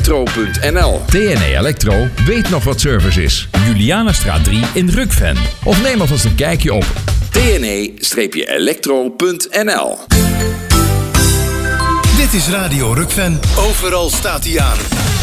TNE-elektro.nl. TNE Elektro weet nog wat service is. Julianastraat 3 in Rukven. Of neem alvast een kijkje op TNE-elektro.nl. Dit is Radio Rukven. Overal staat hij aan.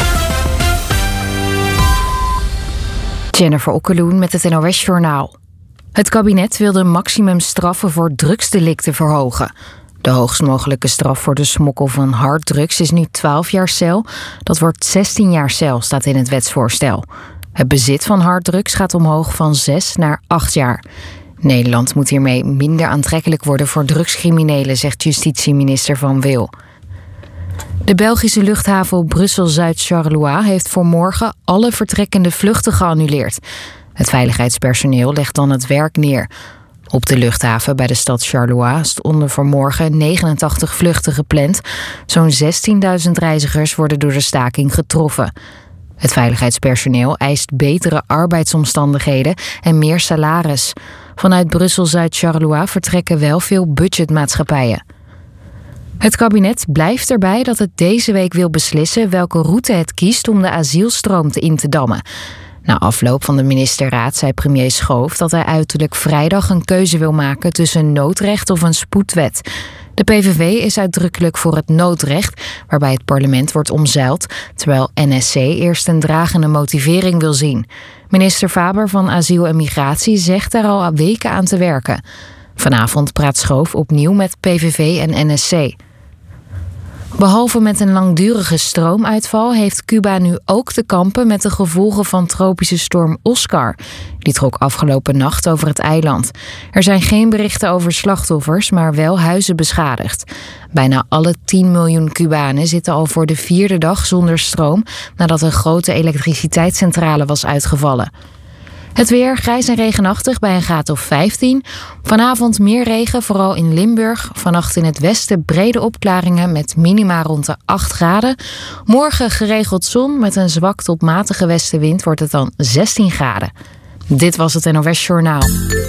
Jennifer Okkeloen met het NOS-journaal. Het kabinet wil de maximumstraffen voor drugsdelicten verhogen. De hoogst mogelijke straf voor de smokkel van harddrugs is nu 12 jaar cel. Dat wordt 16 jaar cel, staat in het wetsvoorstel. Het bezit van harddrugs gaat omhoog van 6 naar 8 jaar. Nederland moet hiermee minder aantrekkelijk worden voor drugscriminelen, zegt justitieminister Van Wil. De Belgische luchthaven Brussel-Zuid-Charleroi heeft voor morgen alle vertrekkende vluchten geannuleerd. Het veiligheidspersoneel legt dan het werk neer. Op de luchthaven bij de stad Charleroi stonden voor morgen 89 vluchten gepland. Zo'n 16.000 reizigers worden door de staking getroffen. Het veiligheidspersoneel eist betere arbeidsomstandigheden en meer salaris. Vanuit Brussel-Zuid-Charleroi vertrekken wel veel budgetmaatschappijen. Het kabinet blijft erbij dat het deze week wil beslissen welke route het kiest om de asielstroom in te dammen. Na afloop van de ministerraad zei premier Schoof dat hij uiterlijk vrijdag een keuze wil maken tussen noodrecht of een spoedwet. De PVV is uitdrukkelijk voor het noodrecht, waarbij het parlement wordt omzeild, terwijl NSC eerst een dragende motivering wil zien. Minister Faber van Asiel en Migratie zegt daar al weken aan te werken. Vanavond praat Schoof opnieuw met PVV en NSC. Behalve met een langdurige stroomuitval heeft Cuba nu ook te kampen met de gevolgen van tropische storm Oscar. Die trok afgelopen nacht over het eiland. Er zijn geen berichten over slachtoffers, maar wel huizen beschadigd. Bijna alle 10 miljoen Cubanen zitten al voor de 4e dag zonder stroom nadat een grote elektriciteitscentrale was uitgevallen. Het weer grijs en regenachtig bij een graad of 15. Vanavond meer regen, vooral in Limburg. Vannacht in het westen brede opklaringen met minima rond de 8 graden. Morgen geregeld zon met een zwak tot matige westenwind wordt het dan 16 graden. Dit was het NOS Journaal.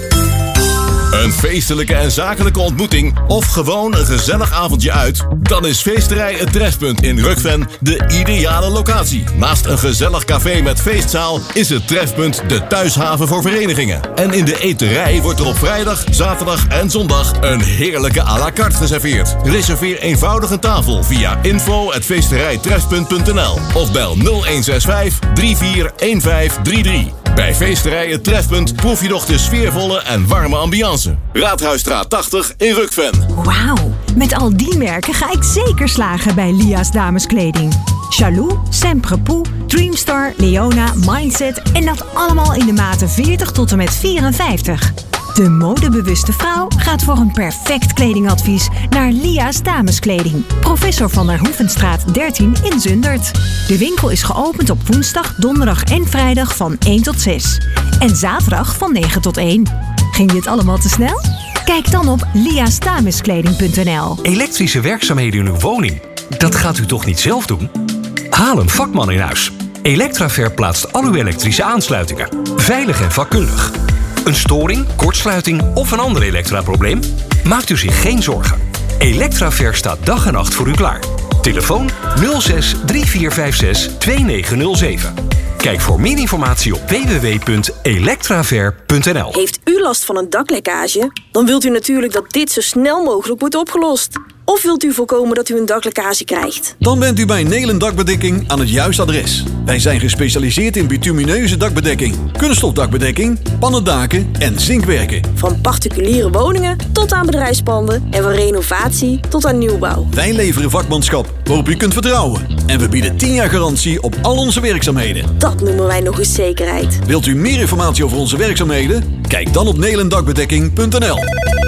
Een feestelijke en zakelijke ontmoeting of gewoon een gezellig avondje uit? Dan is Feesterij Het Trefpunt in Rukven de ideale locatie. Naast een gezellig café met feestzaal is het Trefpunt de thuishaven voor verenigingen. En in de eterij wordt er op vrijdag, zaterdag en zondag een heerlijke à la carte geserveerd. Reserveer eenvoudig een tafel via info@feesterijtrefpunt.nl of bel 0165 341533. Bij Feesterij Het Trefpunt proef je nog de sfeervolle en warme ambiance. Raadhuisstraat 80 in Rukven. Wauw, met al die merken ga ik zeker slagen bij Lia's dameskleding. Jaloux, Semprepoux, Dreamstar, Leona, Mindset en dat allemaal in de maten 40 tot en met 54. De modebewuste vrouw gaat voor een perfect kledingadvies naar Lia's dameskleding. Professor van der Hoevenstraat 13 in Zundert. De winkel is geopend op woensdag, donderdag en vrijdag van 1 tot 6. En zaterdag van 9 tot 1. Ging dit allemaal te snel? Kijk dan op liasdameskleding.nl. Elektrische werkzaamheden in uw woning? Dat gaat u toch niet zelf doen? Haal een vakman in huis. Electraver plaatst al uw elektrische aansluitingen. Veilig en vakkundig. Een storing, kortsluiting of een ander elektraprobleem? Maakt u zich geen zorgen. Electraver staat dag en nacht voor u klaar. Telefoon 06 3456 2907. Kijk voor meer informatie op www.electraver.nl. Heeft u last van een daklekkage? Dan wilt u natuurlijk dat dit zo snel mogelijk wordt opgelost. Of wilt u voorkomen dat u een daklekkage krijgt? Dan bent u bij Nelen Dakbedekking aan het juiste adres. Wij zijn gespecialiseerd in bitumineuze dakbedekking, kunststofdakbedekking, pannendaken en zinkwerken. Van particuliere woningen tot aan bedrijfspanden en van renovatie tot aan nieuwbouw. Wij leveren vakmanschap waarop u kunt vertrouwen. En we bieden 10 jaar garantie op al onze werkzaamheden. Dat noemen wij nog eens zekerheid. Wilt u meer informatie over onze werkzaamheden? Kijk dan op nelendakbedekking.nl.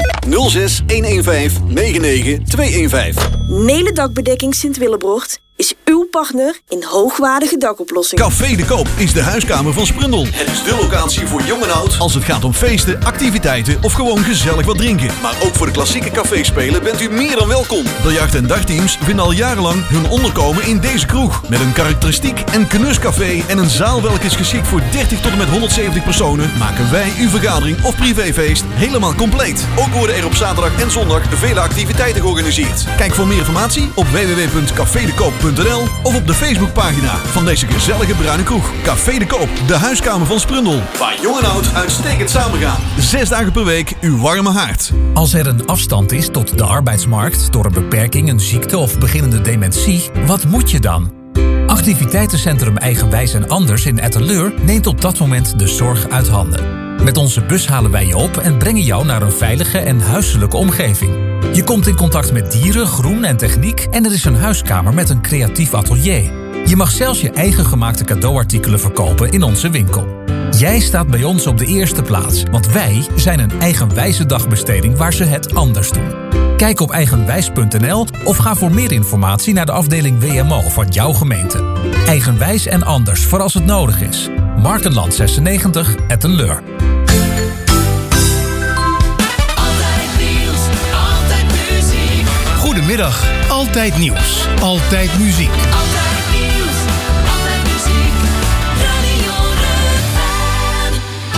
06 115 99 215. Nelen Dakbedekking Sint-Willebrocht is uw partner in hoogwaardige dakoplossingen. Café de Koop is de huiskamer van Sprundel. Het is de locatie voor jong en oud als het gaat om feesten, activiteiten of gewoon gezellig wat drinken. Maar ook voor de klassieke caféspelen bent u meer dan welkom. Biljart- en dagteams vinden al jarenlang hun onderkomen in deze kroeg. Met een karakteristiek en knuscafé en een zaal welke is geschikt voor 30 tot en met 170 personen, maken wij uw vergadering of privéfeest helemaal compleet. Ook worden er op zaterdag en zondag vele activiteiten georganiseerd. Kijk voor meer informatie op www.cafedekoop.nl radio.nl of op de Facebookpagina van deze gezellige bruine kroeg. Café de Koop, de huiskamer van Sprundel. Waar jong en oud uitstekend samengaan. 6 dagen per week uw warme haard. Als er een afstand is tot de arbeidsmarkt door een beperking, een ziekte of beginnende dementie, wat moet je dan? Activiteitencentrum Eigenwijs en Anders in Etteleur neemt op dat moment de zorg uit handen. Met onze bus halen wij je op en brengen jou naar een veilige en huiselijke omgeving. Je komt in contact met dieren, groen en techniek en er is een huiskamer met een creatief atelier. Je mag zelfs je eigen gemaakte cadeauartikelen verkopen in onze winkel. Jij staat bij ons op de eerste plaats, want wij zijn een eigenwijze dagbesteding waar ze het anders doen. Kijk op eigenwijs.nl of ga voor meer informatie naar de afdeling WMO van jouw gemeente. Eigenwijs en Anders voor als het nodig is. Markenland 96, Etteleur. Goedemiddag, Altijd Nieuws, Altijd Muziek. Altijd nieuws, altijd muziek, Radio Rukven.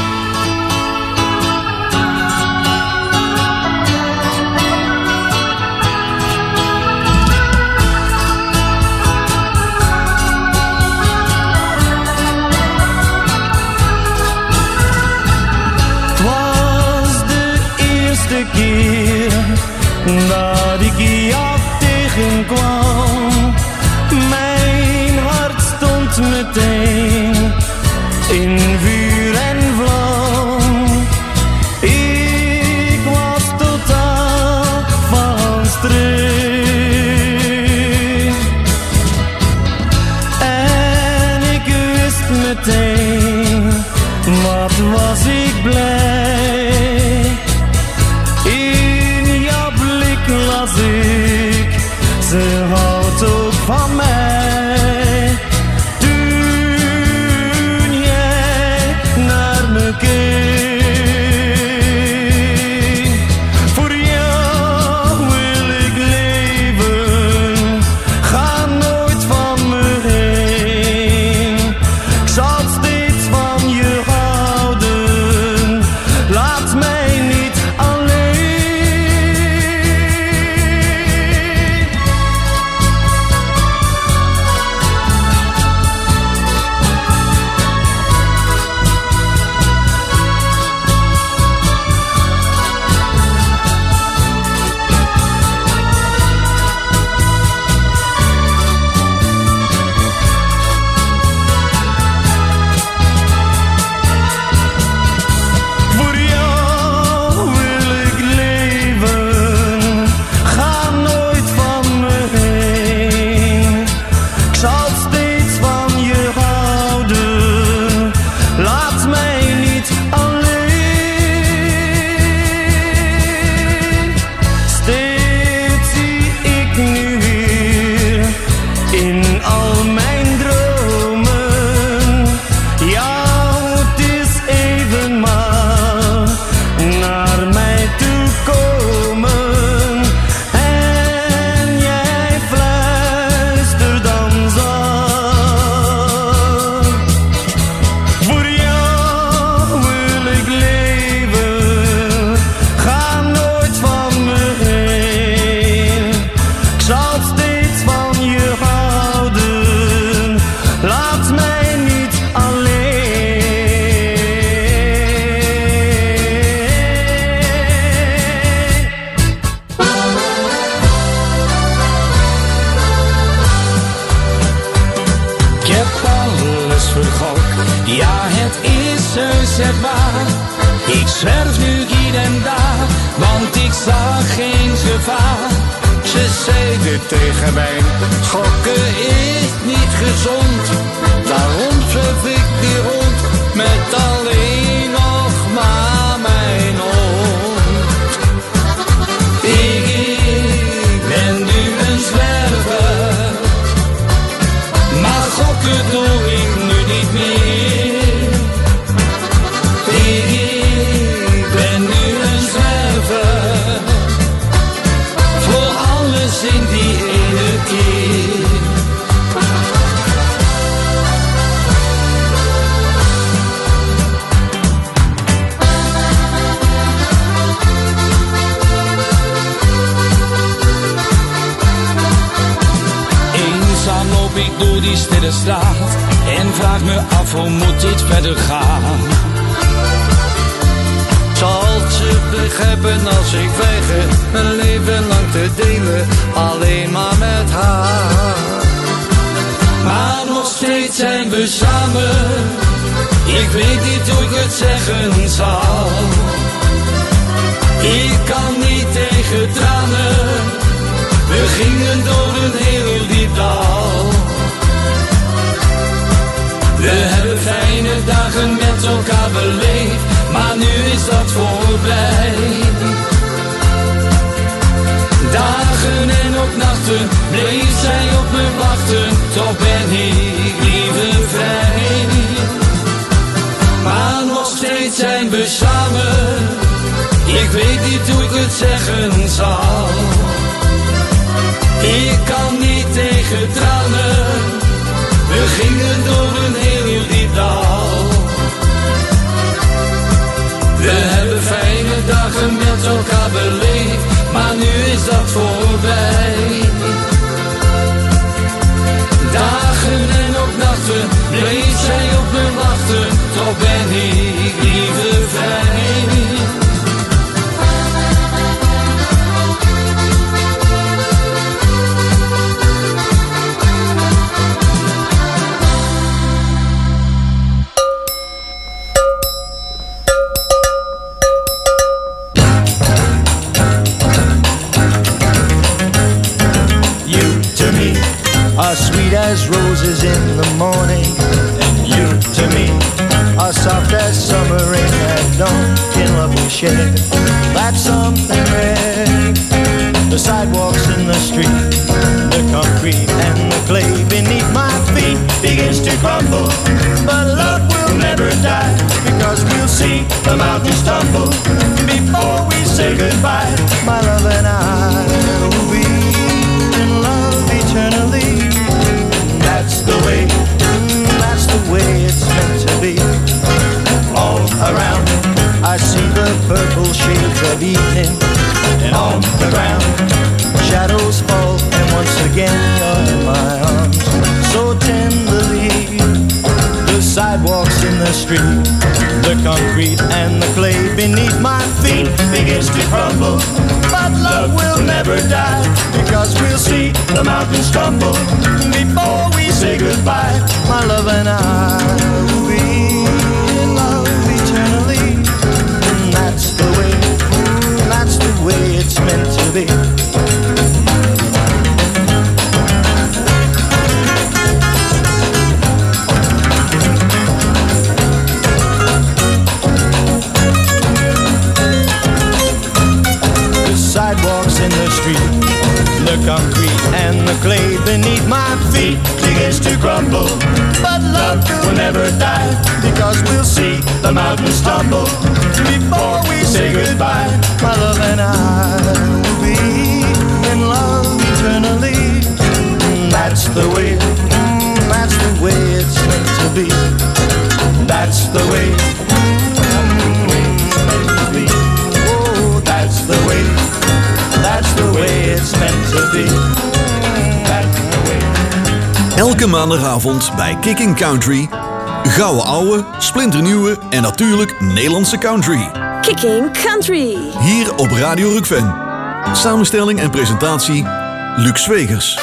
Het was de eerste keer dat ik jou tegenkwam. Mijn hart stond meteen in vuur en vlam. Ik was totaal van streek. En ik wist meteen, wat was ik blij. In jouw blik las ik, ze houdt ook van mij. Toen jij naar me keek, voor jou wil ik leven, ga nooit van me heen. Ik zal steeds van je houden, laat mij niet alleen. Voor jou wil ik leven, ga nooit van me heen. Ik zal steeds van je houden, laat mij niet alleen. Steeds zie ik nu weer in al mijn dromen, jou, het is even maar naar mij toe komen. En jij fluistert dan zacht, voor jou wil ik leven, ga nooit van me heen. Ik zal steeds van je houden, laat mij niet alleen. Ik heb alles vergokt, ja het is heus het waar. Ik zwerf nu hier en daar, want ik zag geen gevaar. Ze zeiden tegen mij, gokken is niet gezond. Daarom surf ik weer rond, met alleen nog maar mijn hond. Ik ben nu een zwerver, maar gokken doe ik nu niet meer. Ik ben nu een zwerver, voor alles in die ene keer. Eenzaam door die stille straat en vraag me af hoe moet dit verder gaan. Zal ze begrijpen als ik weiger mijn leven lang te delen, alleen maar met haar. Maar nog steeds zijn we samen, ik weet niet hoe ik het zeggen zal. Ik kan niet tegen tranen, we gingen door een heel diep dal. We hebben fijne dagen met elkaar beleefd, maar nu is dat voorbij. Dagen en ook nachten bleef zij op me wachten, toch ben ik liever vrij. Maar nog steeds zijn we samen, ik weet niet hoe ik het zeggen zal. Ik kan niet tegen tranen, we gingen door een heel diep dal. We hebben fijne dagen met elkaar beleefd, maar nu is dat voorbij. Dagen en ook nachten bleef zij op me wachten, toch ben ik liever vrij. Are sweet as roses in the morning, and you to me are soft as summer rain at dawn. In love we share, that's something rare. The sidewalks in the street, the concrete and the clay beneath my feet begins to crumble, but love will never die, because we'll see the mountains tumble before we say goodbye. My love and I will be in love eternally. That's the way it's meant to be. All around I see the purple shades of evening, and on the ground shadows fall, and once again you're in my arms so tenderly. The sidewalks in the street, the concrete and the clay beneath my feet begins to crumble, but love will never die, because we'll see the mountains tumble before we say goodbye. My love and I will be in love eternally, and that's the way it's meant to be. Sidewalks in the street, the concrete and the clay beneath my feet begins to crumble, but love will never die, because we'll see the mountains tumble before we say goodbye. My love and I will be in love eternally. That's the way it's meant to be. That's the way it's meant to be. Oh, that's the way it's meant to be. That's the way. Elke maandagavond bij Kicking Country. Gouden ouwe, splinternieuwe en natuurlijk Nederlandse country. Kicking Country. Hier op Radio Rukven. Samenstelling en presentatie Luc Zwegers.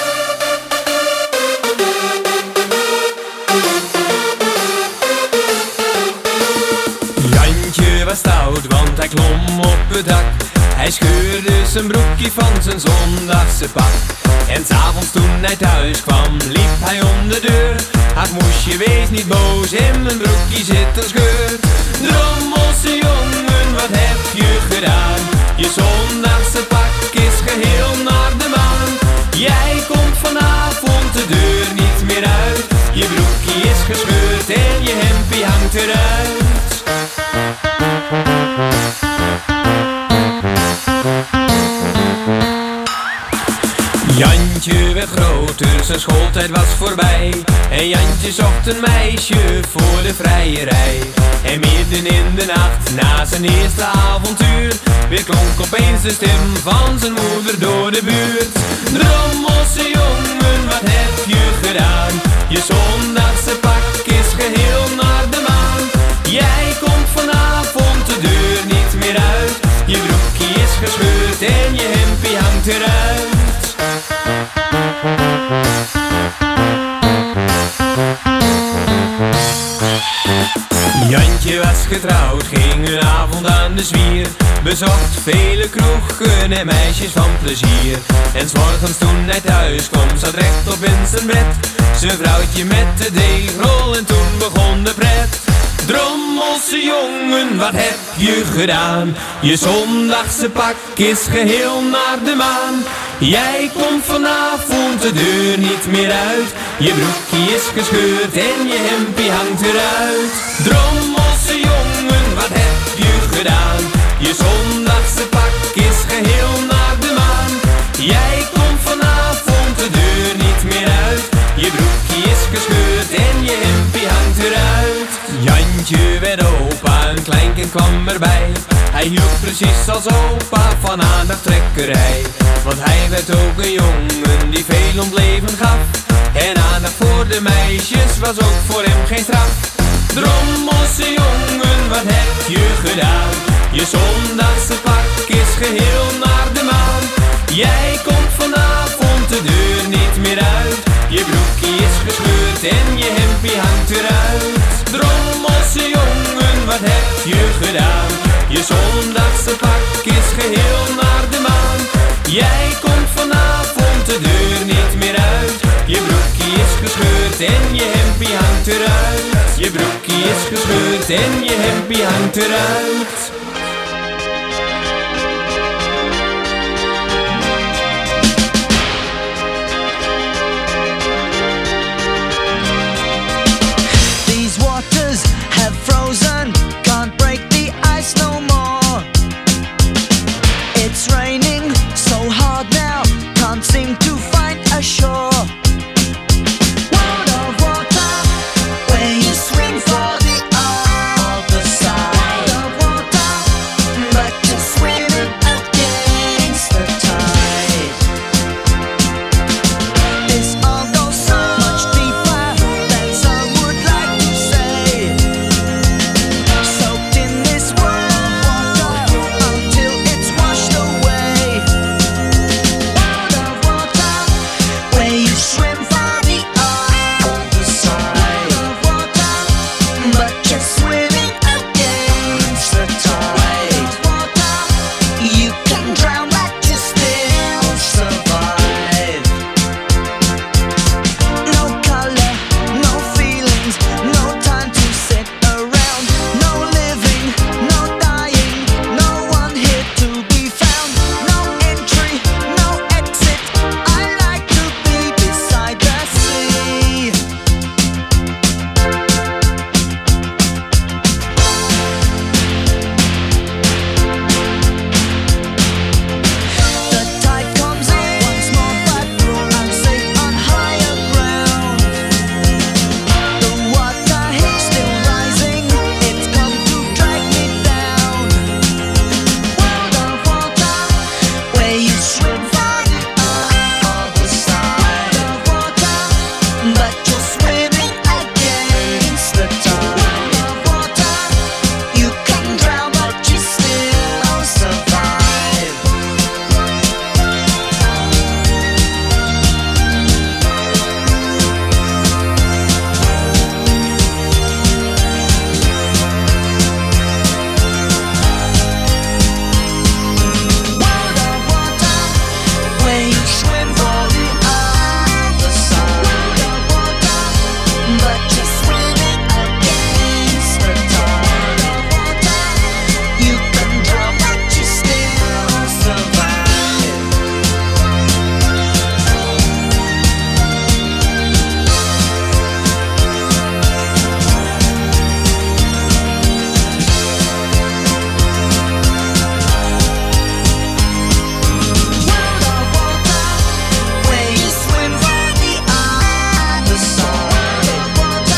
Jantje was stout, want hij klom op het dak. Hij scheurde zijn broekje van zijn zondagse pak. En 's avonds toen hij thuis kwam, liep hij om de deur. Ach moesje, wees niet boos, in mijn broekje zit een scheur. Drommelse jongen, wat heb je gedaan? Je zondagse pak is geheel naar de maan. Jij komt vanavond de deur niet meer uit. Je broekje is gescheurd en je hempie hangt eruit. Jantje werd groter, zijn schooltijd was voorbij. En Jantje zocht een meisje voor de vrijerij. En midden in de nacht, na zijn eerste avontuur, weer klonk opeens de stem van zijn moeder door de buurt. Drommelse jongen, wat heb je gedaan? Je zondagse pak is geheel naar de maan. Jij komt vanavond de deur niet meer uit. Je broekje is gescheurd en je hempie hangt eruit. Jantje was getrouwd, ging een avond aan de zwier. Bezocht vele kroegen en meisjes van plezier. En 's morgens toen hij thuis kwam, zat rechtop in zijn bed. Zijn vrouwtje met de deegrol en toen begon de pret. Drommelse jongen, wat heb je gedaan? Je zondagse pak is geheel naar de maan. Jij komt vanavond de deur niet meer uit. Je broekje is gescheurd en je hempie hangt eruit. Drommelse jongen, wat heb je gedaan? Je zondagse pak is geheel naar de maan. Jij komt vanavond de deur niet meer uit. Je broekje is gescheurd en je hempie hangt eruit. Jantje werd opa, een kleinkind kwam erbij. Hij hield precies als opa van aandachttrekkerij. Want hij werd ook een jongen die veel om het leven gaf. En aandacht voor de meisjes was ook voor hem geen straf. Drommelse jongen, wat heb je gedaan? Je zondagse pak is geheel naar de maan. Jij komt vanavond de deur niet meer uit. Je broekje is gescheurd en je hempie hangt eruit. Drommelse jongen, wat heb je gedaan? Je zondagse pak is geheel naar de maan. Jij komt vanavond de deur niet meer uit. Je broekje is gescheurd en je hempie hangt eruit. Je broekje is gescheurd en je hempie hangt eruit. These waters have frozen, can't break the ice no more. It's raining so hard now, can't seem to find a shore. World of water, where you swim for the other side. World of water, but you're swimming against the tide. This all goes so much deeper than some would like to say. Soaked in this world of water until it's washed away. World of water, where you swim for the other side. World of water, but you're swimming against the tide. World of water, you can drown but you still survive. No color, no feelings, no time to sit around. No living, no dying, no one here to be found. No entry, no exit, I like to be beside the sea. The tide comes in once more, but I'm safe on higher ground. The water is still rising, it's come to drag me down. World of water, where you swim for the other side. World of water, but you're swimming against the tide. World of water, you can drown but you still survive. World of water, where you swim for the other side. World of water, but you're swimming against the tide. World of water, you can drown but you still survive. World of water, where you swim for the other side. World of water,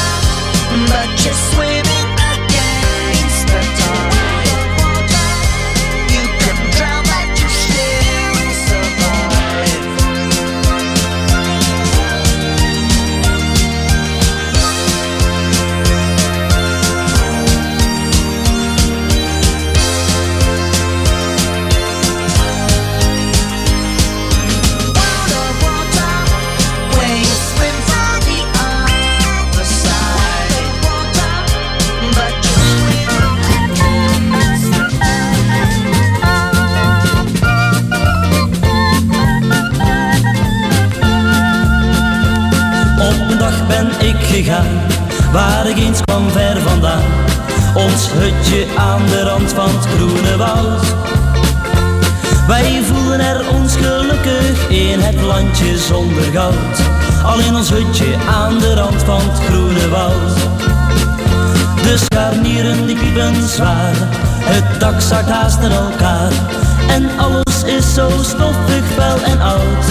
waar ik eens kwam ver vandaan. Ons hutje aan de rand van het groene woud. Wij voelden er ons gelukkig in het landje zonder goud. Alleen ons hutje aan de rand van het groene woud. De scharnieren die piepen zwaar, het dak zakt haast in elkaar. En alles is zo stoffig, vuil en oud.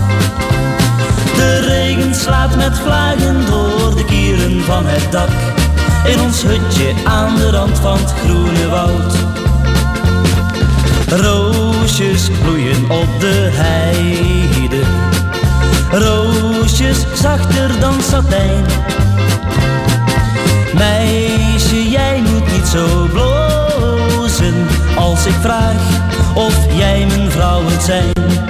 De regen slaat met vlagen door de kieren van het dak. In ons hutje aan de rand van het groene woud. Roosjes bloeien op de heide. Roosjes zachter dan satijn. Meisje, jij moet niet zo blozen als ik vraag of jij mijn vrouw wilt zijn.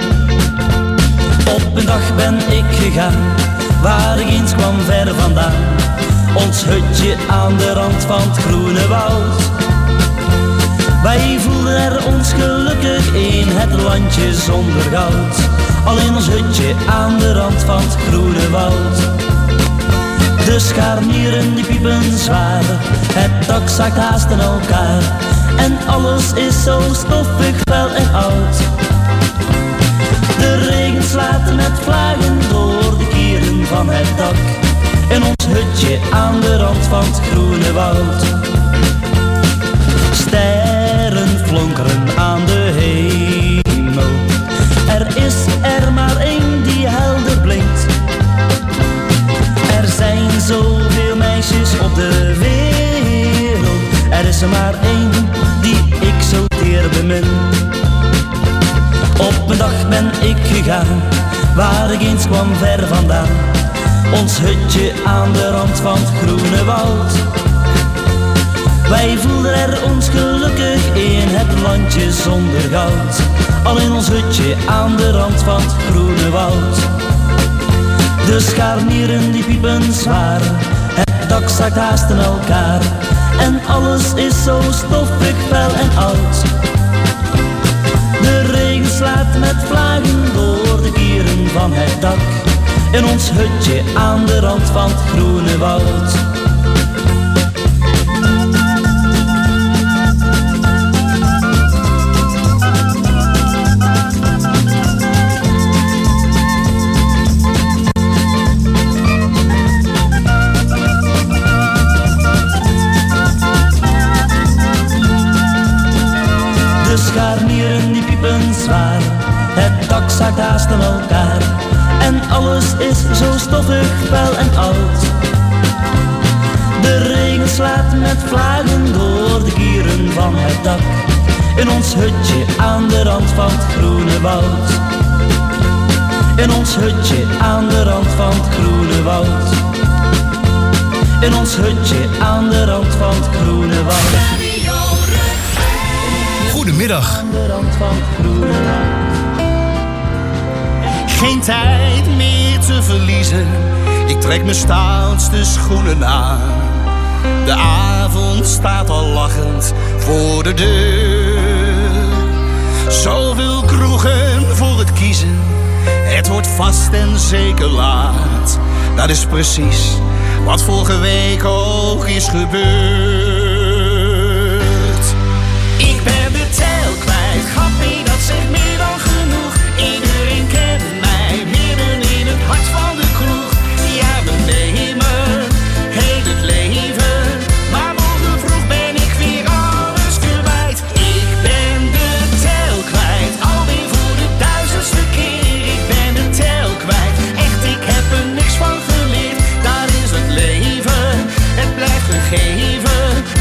Op een dag ben ik gegaan, waar ik eens kwam ver vandaan. Ons hutje aan de rand van het groene woud. Wij voelden er ons gelukkig in het landje zonder goud. Alleen ons hutje aan de rand van het groene woud. De scharnieren die piepen zwaar, het dak zakt haast in elkaar. En alles is zo stoffig, vuil en oud. De regen slaat met vlagen door de kieren van het dak. In ons hutje aan de rand van het groene woud. Sterren flonkeren aan de hemel. Er is er maar één die helder blinkt. Er zijn zoveel meisjes op de wereld. Er is er maar één die ik zo teer bemin. Op een dag ben ik gegaan, waar ik eens kwam ver vandaan. Ons hutje aan de rand van het groene woud. Wij voelden er ons gelukkig in het landje zonder goud. Alleen ons hutje aan de rand van het groene woud. De scharnieren die piepen zwaar, het dak zakt haast in elkaar. En alles is zo stoffig, vuil en oud. De regen slaat met vlagen door de kieren van het dak. In ons hutje aan de rand van het groene woud. De scharnieren die piepen zwaar, het dak zakt haast in elkaar. En alles is zo stoffig, vuil en oud. De regen slaat met vlagen door de kieren van het dak. In ons hutje aan de rand van het groene woud. In ons hutje aan de rand van het groene woud. In ons hutje aan de rand van het groene woud. Goedemiddag. Aan de rand van het groene woud. Geen tijd meer te verliezen, ik trek mijn stoutste schoenen aan. De avond staat al lachend voor de deur. Zoveel kroegen voor het kiezen, het wordt vast en zeker laat. Dat is precies wat vorige week ook is gebeurd. Ik ben de tel kwijt, grappie, dat zegt meer dan genoeg. Iedereen kent mij, midden in het hart van de kroeg. Ja, we nemen heel het leven, maar morgen vroeg ben ik weer alles kwijt. Ik ben de tel kwijt, alweer voor de 1000ste keer. Ik ben de tel kwijt, echt, ik heb er niks van geleerd. Daar is het leven, het blijft gegeven.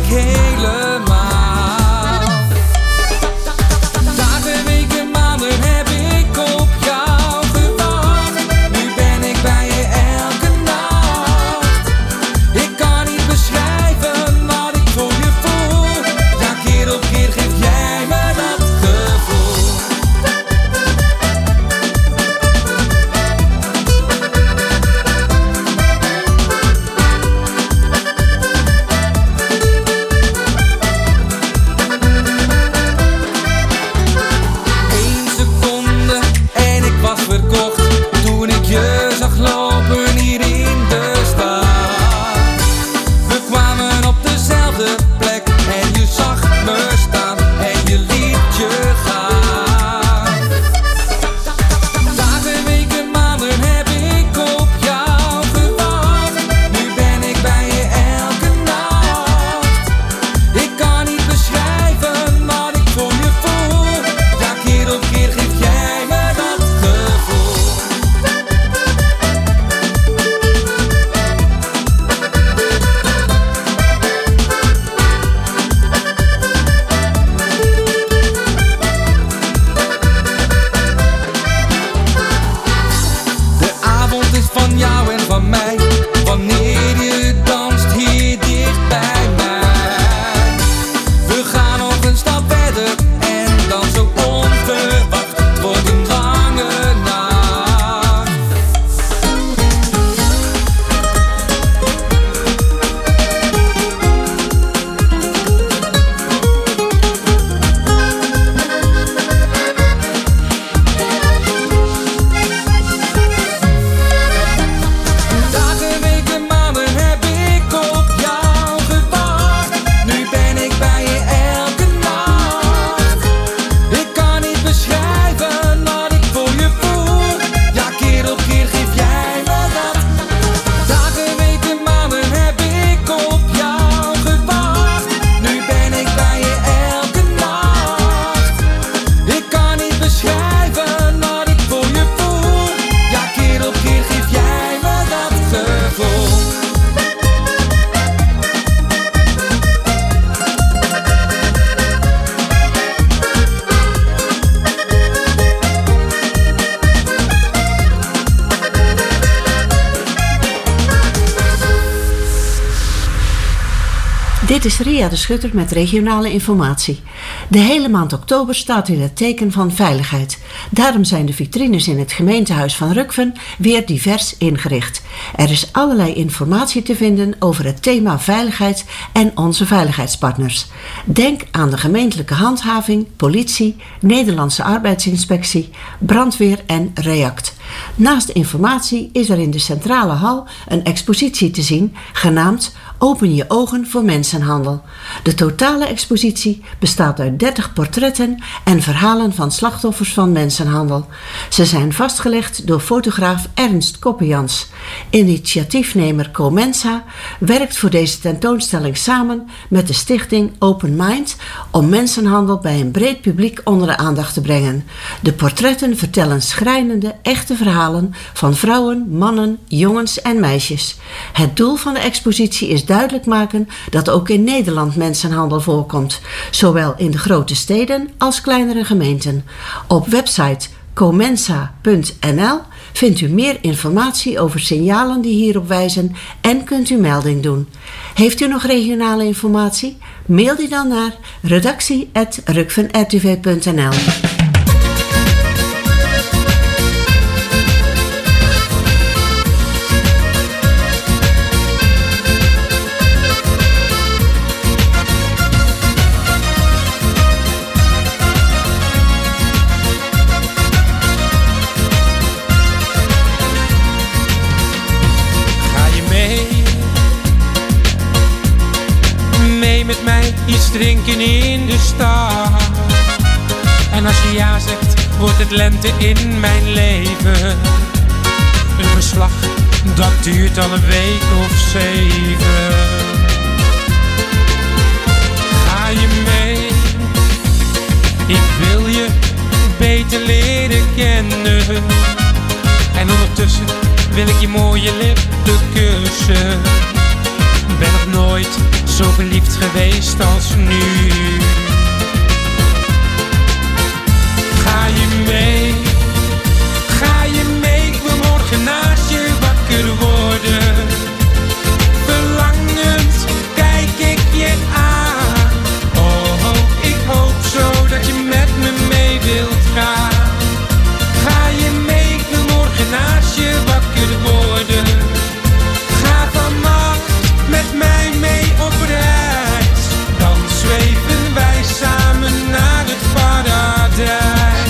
helemaal. Dagen, weken, maanden heb ik op jou gewacht. Nu ben ik bij je elke nacht. Ik kan niet beschrijven wat ik voor je voel. Ja, keer op keer geef jij me dat gevoel. Eén seconde en ik was verkocht toen ik je zag lopen hier in de stad. We kwamen op dezelfde plek en je zag me staan en je liet je gaan. Dagen, weken, maanden heb ik op jou gewacht. Nu ben ik bij je elke nacht. Ik kan niet beschrijven wat ik voor je voel. Ja, keer op keer geef jij me dat gevoel. De avond is van jou en van mij. Wanneer je danst hier dicht bij mij. We gaan nog een stap verder en dan zo onverwacht. Het wordt een lange nacht. Dagen, weken, maanden heb ik op jou gewacht. Nu ben ik bij je elke nacht. Ik kan niet beschrijven wat ik voor je voel. Ja, keer op keer geef jij me dat. Dagen, weken, maanden heb ik op jou gewacht. Nu ben ik bij je elke nacht. Ik kan niet beschrijven wat ik voor je voel. Ja, keer op keer geef jij me dat gevoel. Dit is Ria de Schutter met regionale informatie. De hele maand oktober staat in het teken van veiligheid. Daarom zijn de vitrines in het gemeentehuis van Rukven weer divers ingericht. Er is allerlei informatie te vinden over het thema veiligheid en onze veiligheidspartners. Denk aan de gemeentelijke handhaving, politie, Nederlandse arbeidsinspectie, brandweer en REACT. Naast informatie is er in de centrale hal een expositie te zien, genaamd Open je ogen voor mensenhandel. De totale expositie bestaat uit 30 portretten en verhalen van slachtoffers van mensenhandel. Ze zijn vastgelegd door fotograaf Ernst Koppejans. Initiatiefnemer Comensa werkt voor deze tentoonstelling samen met de stichting Open Mind om mensenhandel bij een breed publiek onder de aandacht te brengen. De portretten vertellen schrijnende, echte verhalen van vrouwen, mannen, jongens en meisjes. Het doel van de expositie is duidelijk maken dat ook in Nederland mensenhandel voorkomt, zowel in de grote steden als kleinere gemeenten. Op website comensa.nl vindt u meer informatie over signalen die hierop wijzen en kunt u melding doen. Heeft u nog regionale informatie? Mail die dan naar redactie@rukvenrtv.nl. Met mij iets drinken in de stad. En als je ja zegt, wordt het lente in mijn leven. Een verslag, dat duurt al een week of 7. Ga je mee? Ik wil je beter leren kennen. En ondertussen wil ik je mooie lippen kussen. Ben nog nooit zo verliefd geweest als nu. Ga je mee? Ga je mee? Ik wil morgen naast je wakker worden. Verlangend kijk ik je aan. Oh, oh, ik hoop zo dat je met me mee wilt gaan. Ga je mee? Ik wil morgen naast je wakker worden. Ga vannacht met mij mee op reis. Dan zweven wij samen naar het paradijs.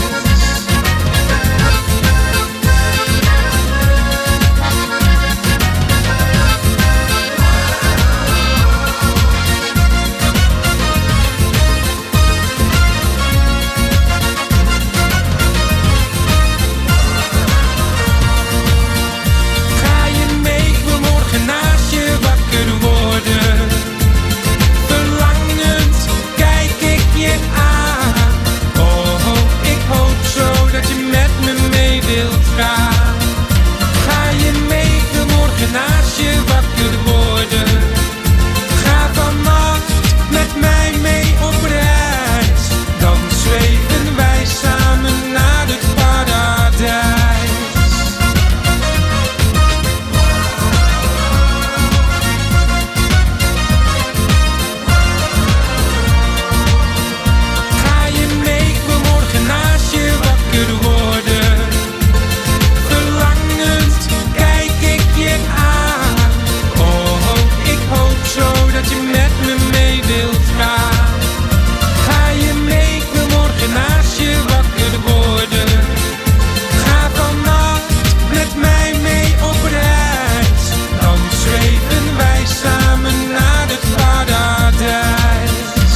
Naast je wakker worden. Ga vannacht met mij mee op reis. Dan zweven wij samen naar het paradijs. Ga je mee? Ik wil morgen naast je wakker worden. Verlangend kijk ik je aan. Dat je met me mee wilt gaan. Ga je mee? Ik wil morgen naast je wakker worden. Ga vannacht met mij mee op reis. Dan zweven wij samen naar het paradijs.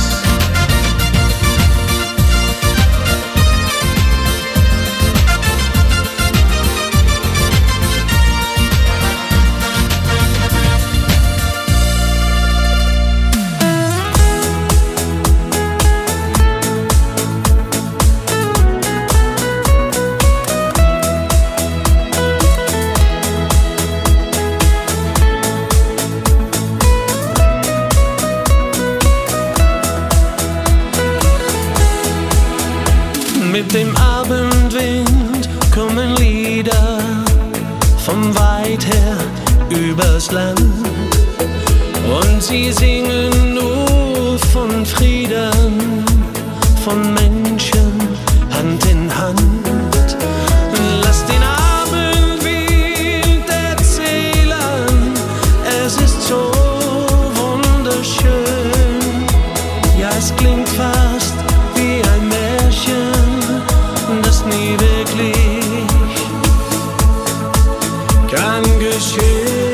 Mit dem Abendwind kommen Lieder von weit her übers Land. Und sie singen nur von Frieden, von Menschen Hand in Hand. Lass den Abendwind erzählen, es ist so wunderschön. Ja, es klingt fast wie ein Märchen, das nie wirklich kann geschehen.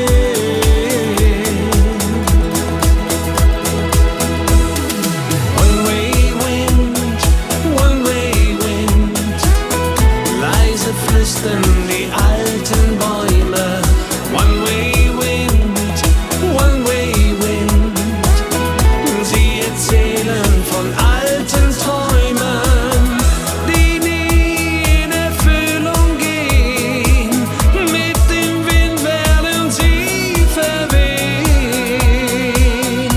One way wind, leise flüstern die alten Bäume. One way wind, sie erzählen von alten Träumen, die nie in Erfüllung gehen. Mit dem Wind werden sie verwehen.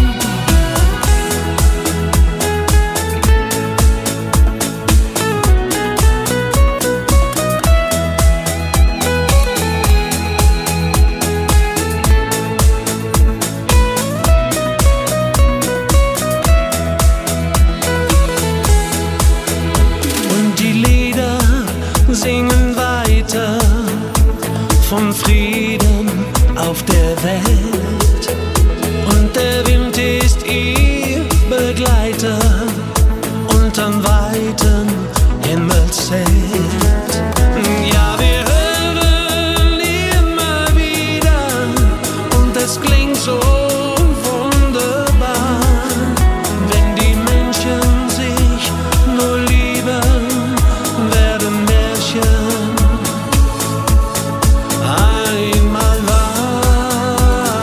Und die Lieder singen weiter vom Frieden auf der Welt. Und der Wind ist ihr Begleiter unterm weiten Himmelszelt. Ja, wir hören immer wieder und es klingt so wunderbar, wenn die Menschen sich nur lieben, werden Märchen einmal wahr.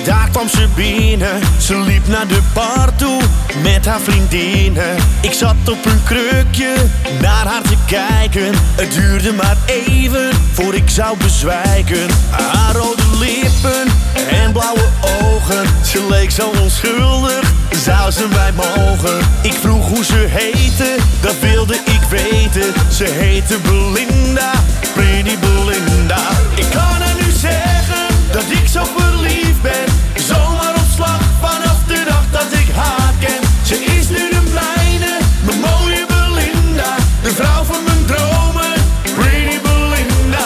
Daar kwam ze binnen, ze liep naar de bar toe met haar vriendinnen. Ik zat op een krukje naar haar te kijken. Het duurde maar even voor ik zou bezwijken. Haar rode lippen en blauwe ogen, ze leek zo onschuldig, zou ze mij mogen. Ik vroeg hoe ze heette, dat wilde ik weten. Ze heette Belinda, Pretty Belinda. Ik kan haar nu zeggen dat ik zo verliefd ben, zomaar op slag vanaf de dag dat ik haar ken. Ze is nu de mijne, mijn mooie Belinda, de vrouw van mijn dromen, Pretty Belinda.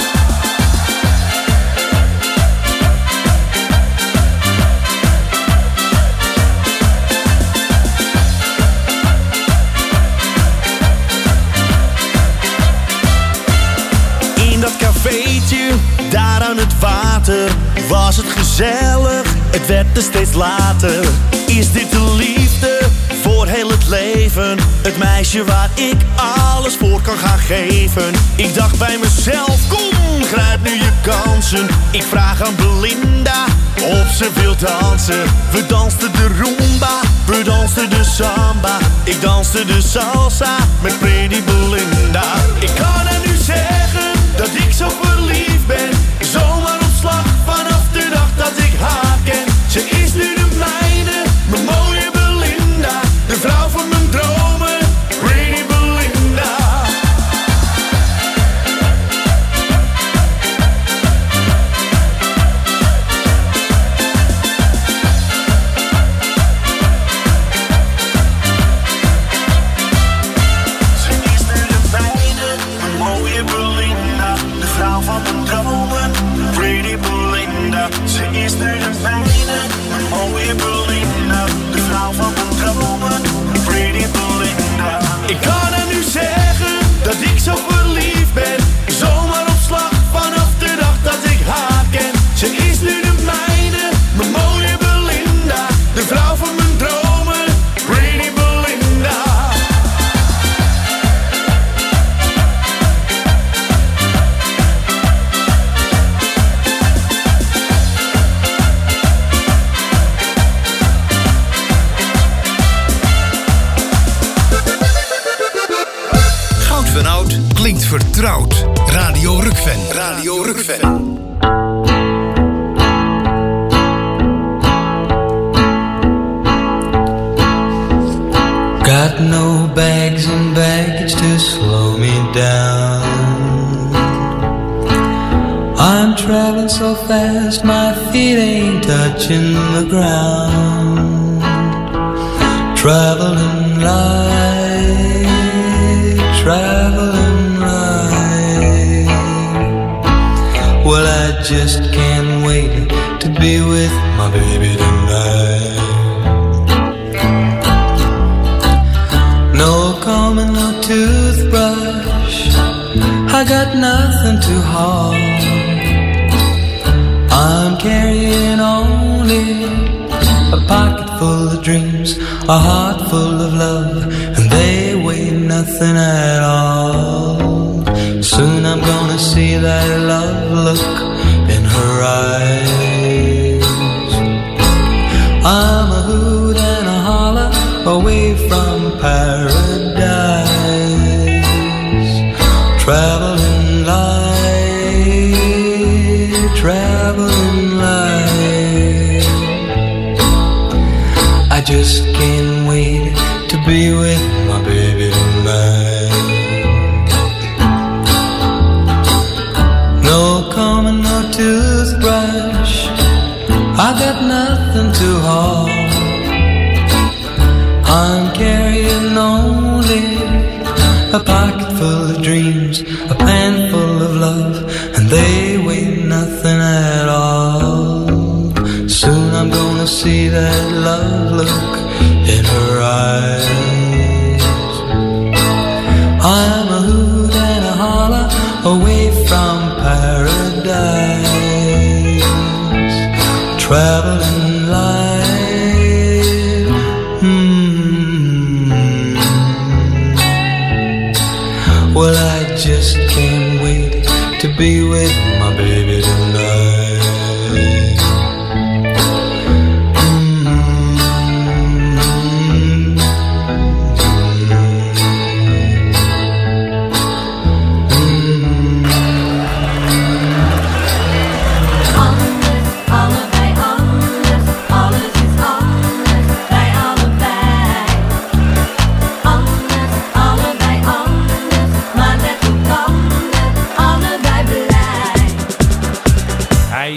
In dat cafeetje, daar aan het water, was het gezellig, het werd er steeds later. Is dit de liefde voor heel het leven? Het meisje waar ik alles voor kan gaan geven. Ik dacht bij mezelf, kom, grijp nu je kansen. Ik vraag aan Belinda of ze wil dansen. We dansten de rumba, we dansten de samba. Ik danste de salsa met Pretty Belinda. Ik kan haar nu zeggen dat ik zo verliefd ben, zomaar op slag vanaf de dag dat ik haar ken. Ze is nu de mijne, mijn mooie Belinda, de vrouw van mijn dromen, Pretty Belinda. Ze is nu de mijne, mijn mooie Belinda, de vrouw van mijn dromen, Pretty Belinda. Ze is nu de mijne, mijn mooie Belinda, de vrouw van mijn dromen, Pretty Belinda. Ik kan haar nu zeggen dat ik zo verliefd ben, zomaar op slag vanaf de dag dat ik haar ken. Ze is nu de mijne, mijn mooie Belinda, de vrouw van mijn dromen, Pretty Belinda. Goud van oud klinkt vertrouwd. Radio Rukven. Radio Rukven. Got no bags and baggage to slow me down. I'm traveling so fast, my feet ain't touching the ground. Traveling light, traveling light. Well, I just can't wait to be with my baby tonight. No comb and no toothbrush, I got nothing to haul. I'm carrying only a pocket full of dreams, a heart full of love, and they weigh nothing at all. Soon I'm gonna see that love look in her eyes. I'm a hoot and a holler away from paradise. Traveling light, traveling light. I just can't wait to be with my baby tonight. No comb and no toothbrush, I got nothing to haul. I'm carrying only a pocket full of dreams, a pan full of love, and they weigh nothing at all. Soon I'm gonna see that love look in her eyes. I'm a hoot and a holler away from paradise. Traveling light. Well, I just can't wait to be with my baby tonight.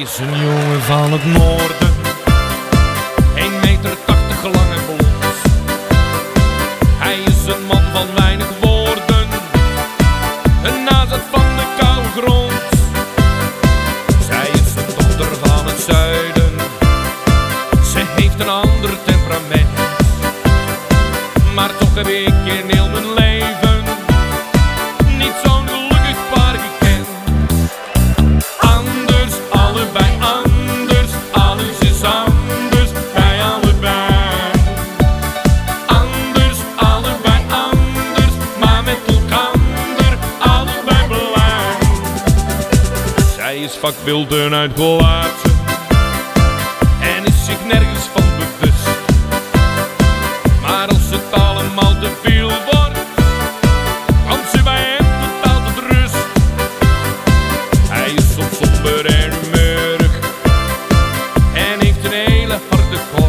is een jongen van het noorden, 1,80 meter lang en blond. Hij is een man van weinig woorden, een nazet van de koude grond. Zij is een dochter van het zuiden, ze heeft een ander temperament. Maar toch heb ik in heel mijn leven niet zo'n gelukkig paar gekend. Anders, allebei anders, alles is anders bij allebei. Anders, allebei anders, maar met elkander allebei blij. Zij is vakwild en uitgelaten en is zich nergens van bewust. Maar als het allemaal te veel wordt, komt ze bij hem totaal tot rust. Hij is soms somber en humeurig en heeft een hele harde kop.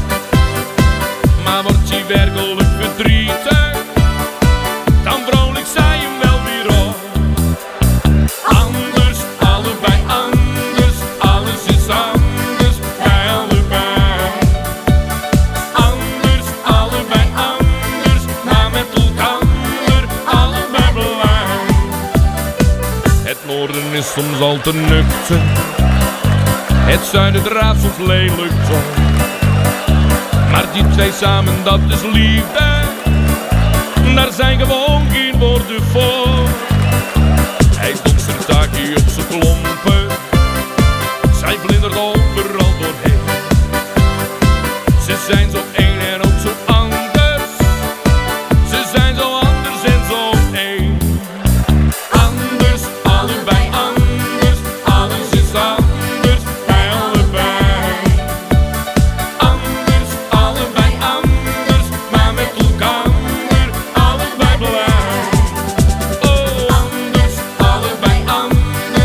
Maar wordt hij werkelijk verdrietig, dan vrolijk zij hem wel weer op. Anders, allebei anders, alles is anders bij allebei. Anders, allebei anders, maar met elkander allebei blij. Het noorden is soms al te nuchter, het zuiden draagt soms lelijk zo. Maar die twee samen, dat is liefde, daar zijn gewoon geen woorden voor. Hij doet zijn taakje op zijn klompen, zij vlindert overal doorheen. Ze zijn zo één en ook zo anders, ze zijn zo anders en zo één. Anders, allebei anders, alles is anders bij allebei. Anders, allebei anders, maar met elkander allebei blij. Oh, anders, allebei anders,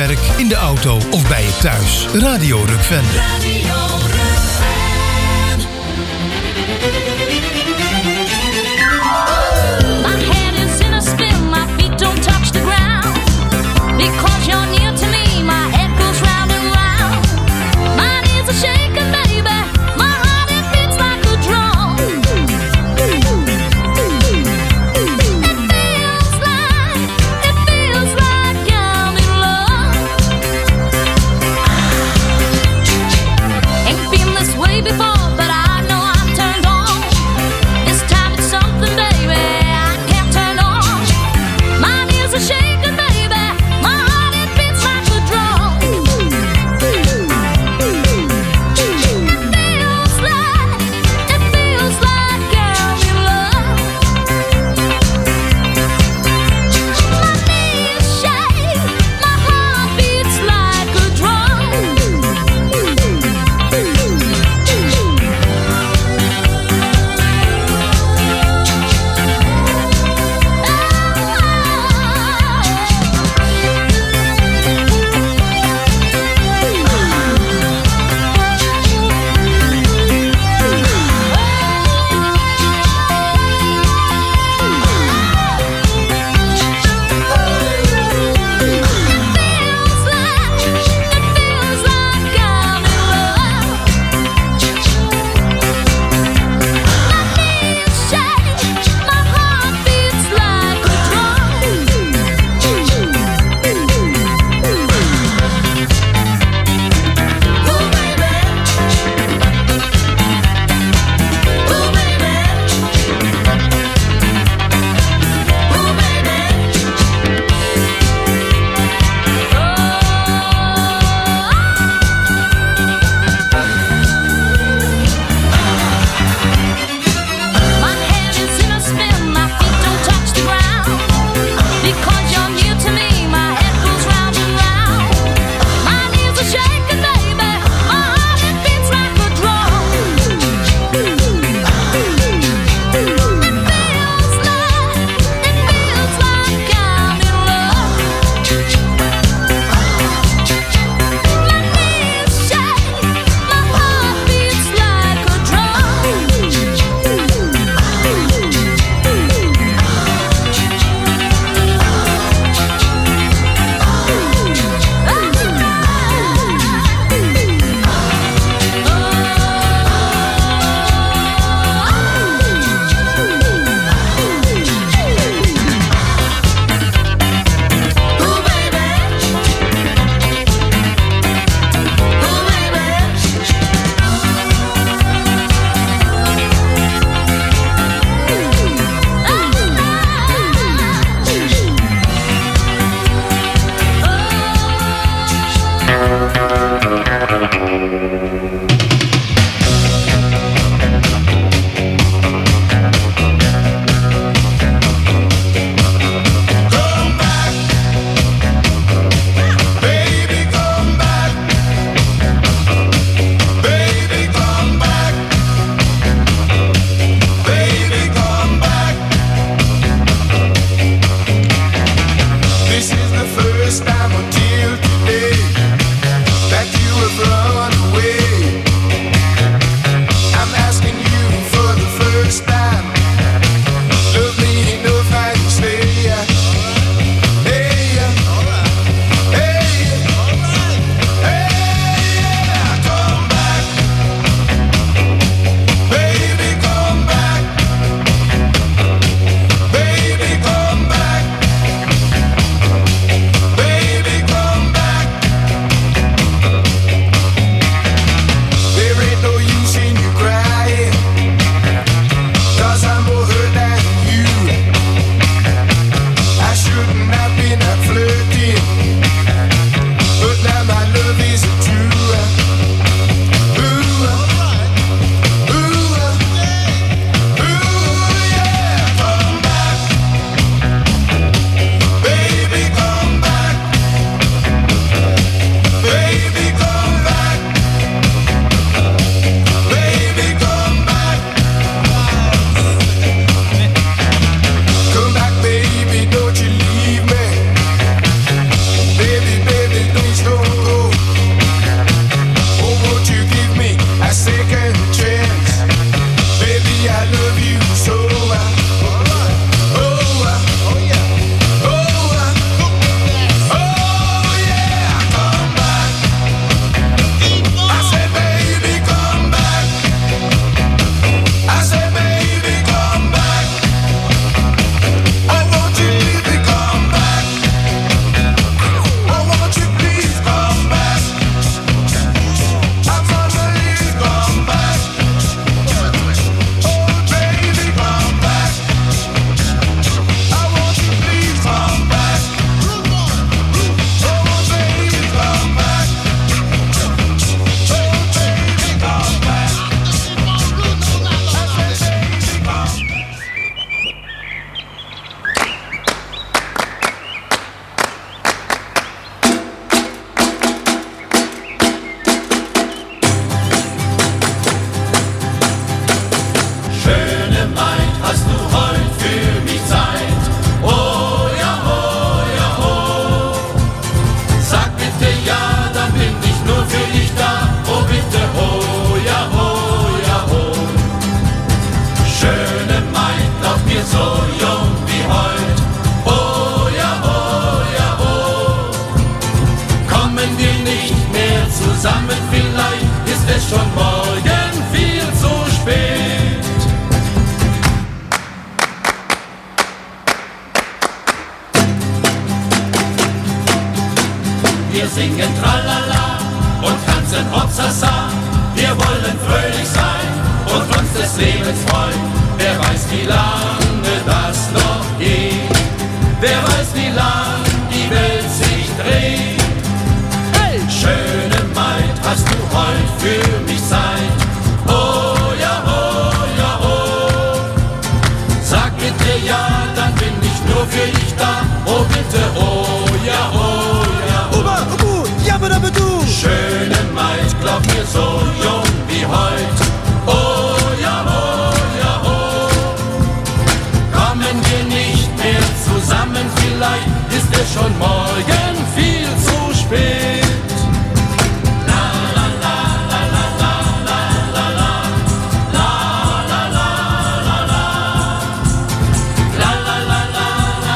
werk, in de auto of bij je thuis. Radio Rukven. My head is in a spin, my feet don't touch the ground. Because you're near to me, my head goes round and round. My knees are shaking, baby, my heart it beats like a drum. It feels like I'm in love. Ain't so jung wie heut. Oh ja, oh ja, oh. Kommen wir nicht mehr zusammen, vielleicht ist es schon morgen viel zu spät. Wir singen Tralala und tanzen Hopsasa. Wir wollen fröhlich sein und uns des Lebens freuen. Wer weiß, wie lange das noch geht. Wer weiß, wie lang die Welt sich dreht. Hey! Schöne Maid, hast du heut für mich Zeit? Oh ja, oh ja, oh. Sag bitte ja, dann bin ich nur für dich da. Oh bitte, oh ja, oh ja, oh. Schöne Maid, glaub mir, so jung wie heut. Oh ja, oh ja, oh. Kommen wir nicht mehr zusammen, vielleicht ist es schon morgen viel zu spät. La la la la la la la la la la la la la la la la la la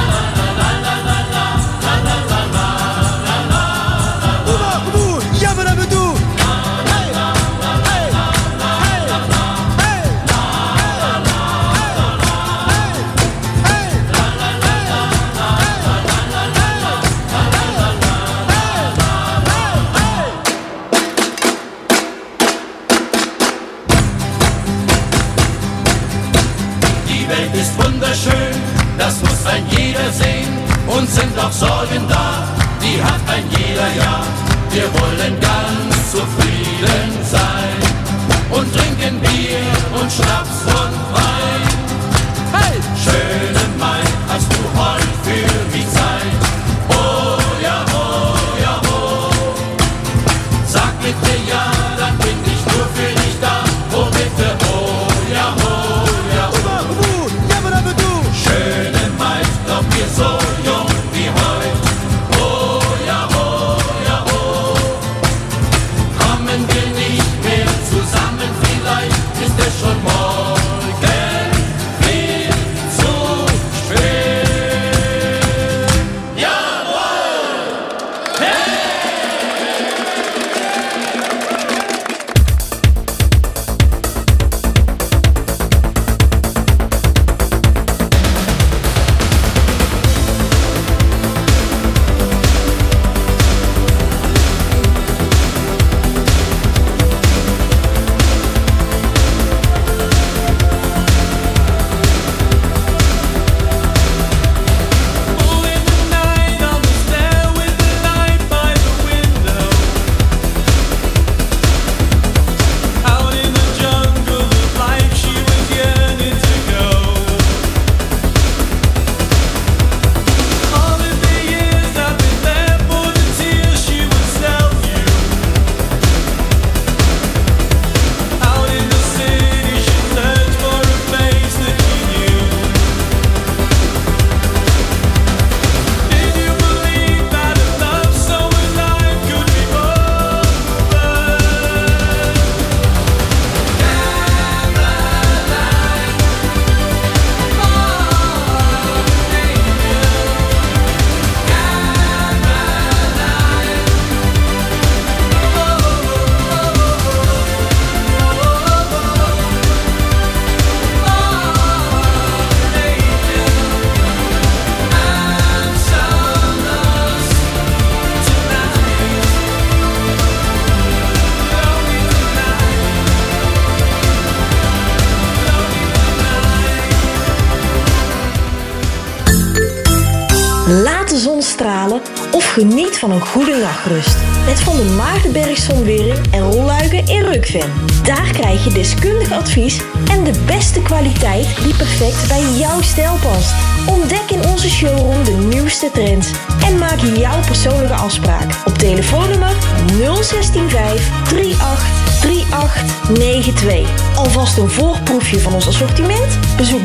ist wunderschön, das muss ein jeder sehen. Und sind auch Sorgen da, die hat ein jeder, ja. Wir wollen ganz zufrieden sein und trinken Bier und Schnaps und Wein. Hey! Schöne Maid, hast du heut für mich Zeit? Oh ja, oh ja, oh. Sag bitte ja, dann bin ich nur für dich da. Oh bitte, oh ja, oh ja, oh. Schöne Maid, glaub mir, so jung wie heut. Oh ja, oh ja, oh. Kommen wir nicht mehr zusammen, vielleicht ist es schon morgen viel zu spät. Jawohl! Hey! Laat de zon stralen of geniet van een goede nachtrust. Met Van der Maardenberg Zonwering en Rolluiken in Rukven. Daar krijg je deskundig advies en de beste kwaliteit die perfect bij jouw stijl past. Ontdek in onze showroom de nieuwste trends en maak jouw persoonlijke afspraak op telefoonnummer 0165 383892. Alvast een voorproefje van ons assortiment? Bezoek